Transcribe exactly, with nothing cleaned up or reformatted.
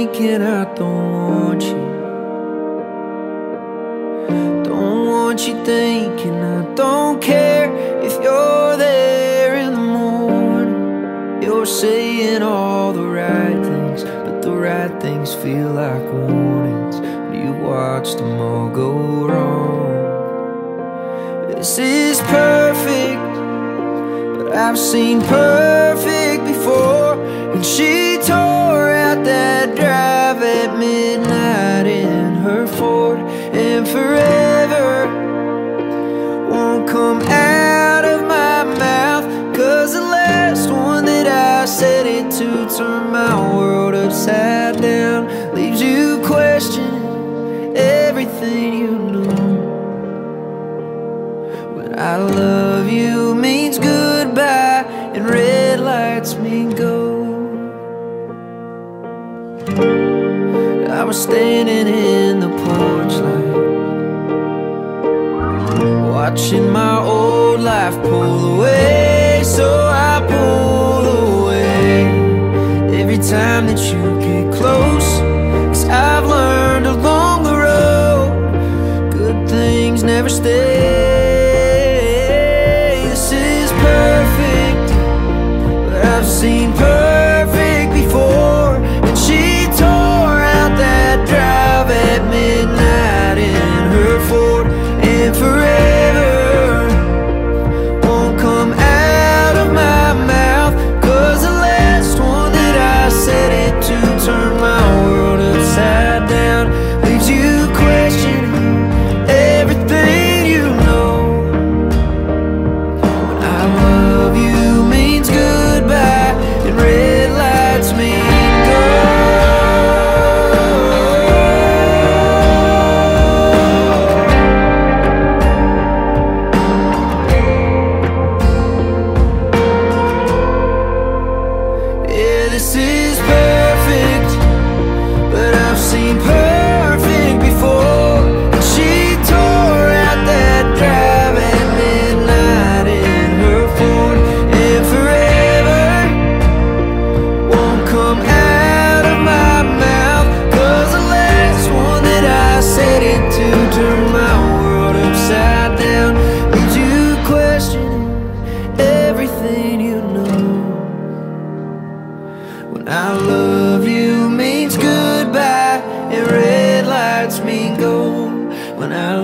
thinking I don't want you. Don't want you thinking I don't care if you're there in the morning. You're saying all the right things, but the right things feel like warnings. You watched them all go wrong. This is perfect, but I've seen perfect before. And she tore out that drive at midnight in her Ford. And forever won't come out of my mouth, 'cause the last one that I said it to turned my world upside down. Leaves you questioning everything you knew. When I love you means goodbye and red lights mean go. I was standing in the porch light, watching my old life pull away. So I pull away every time that you get close, 'cause I've learned along the road, good things never stay. This is perfect, but I've seen perfect before. And she tore out that drive at midnight in her Ford. And forever won't come out of my mouth, 'cause the last one that I said it to turned my world upside down. Leaves you questioning everything you know. When I love you means goodbye and red lights mean go. Yeah, this is perfect, but I've seen perfect before. And she tore out that drive at midnight in her Ford. And forever won't come out of my mouth, 'cause the last one that I said it to turned my world upside down. Leaves you questioning everything you know. When I love you means goodbye and red lights mean go. When I